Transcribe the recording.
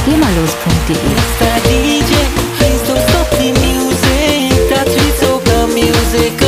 Mr. DJ, please don't stop the music. That sweet soca music.